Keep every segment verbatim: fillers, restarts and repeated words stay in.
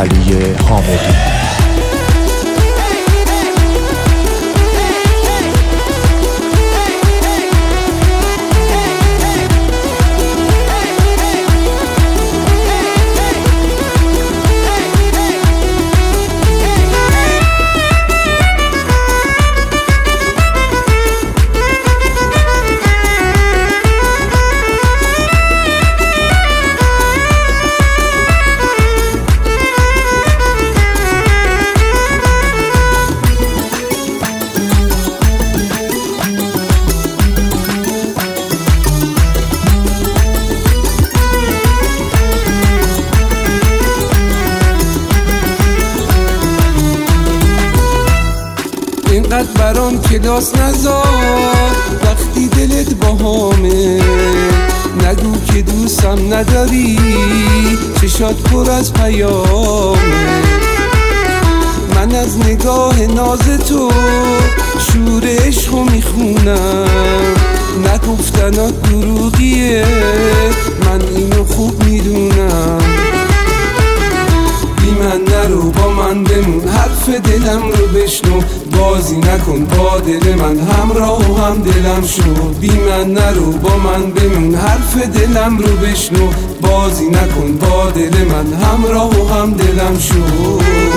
علی حامدی. اینقدر برام کلاس نذار وقتی دلت باهامه، نگو که دوستم نداری چشات پر از پیامه. من از نگاه ناز تو شور عشقو میخونم، نگفتنات دروغیه من اینو خوب میدونم. بی من نرو با من بمون، حرف دلم رو بشنو، بازی نکن با دل من، همراه و هم دلم شو. بی من نرو با من بمون، حرف دلم رو بشنو، بازی نکن با دل من، همراه و هم دلم شو.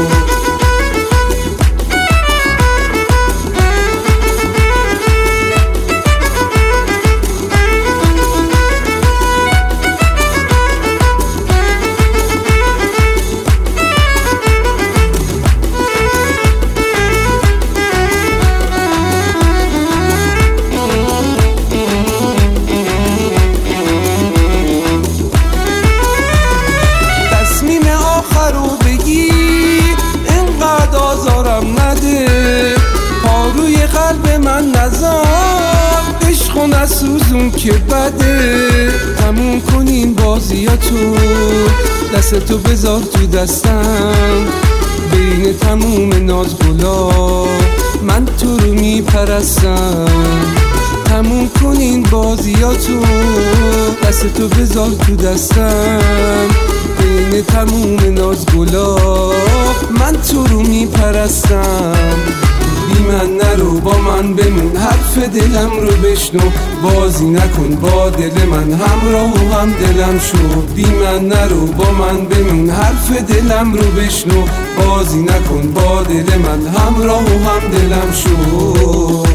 قلب من نزار عشق و نسوزون که بده، تموم کنین بازیاتو، دستتو بذار تو دستم، بین تموم ناز گلا من تو رو میپرستم. تموم کنین بازیاتو، دستتو بذار تو دستم، بین تموم ناز گلا من تو رو میپرستم. بی من نرو با من بمون، حرف دلم رو بشنو، بازی نکن با دل من، همراه و هم دلم شو. بی من نرو با من بمون، حرف دلم رو بشنو، بازی نکن با دل من، همراه و هم دلم شو.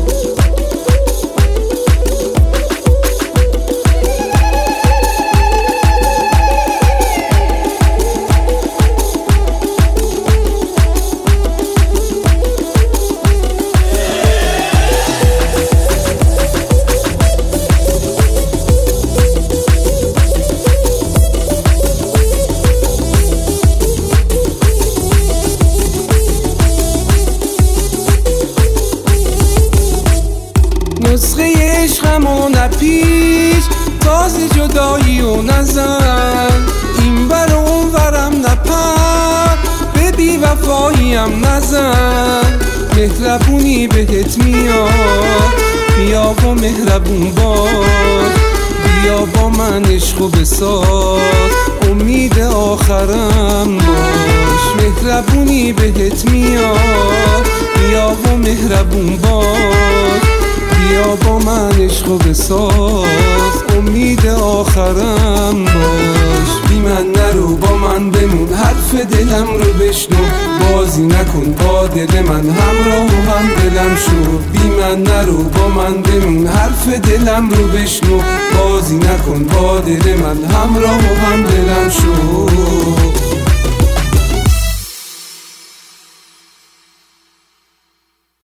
نسخه عشقمو نپیچ، تازه جدایی و نزن، این بر اون ورم نپر، به بی وفاییم نزن. مهربونی بهت میاد، بیا با مهربون باش، بیا با من عشقو بساز، امید آخرم باش. مهربونی بهت میاد، بیا با مهربون باش، بیا با من عشقو بساز، امید آخرم باش. بی من نرو با من بمون، حرف دلم رو بشنو، بازی نکن با دل من، همراه و هم دلم شو. بی من نرو با من بمون، حرف دلم رو بشنو، بازی نکن با دل من، همراه و هم دلم شو.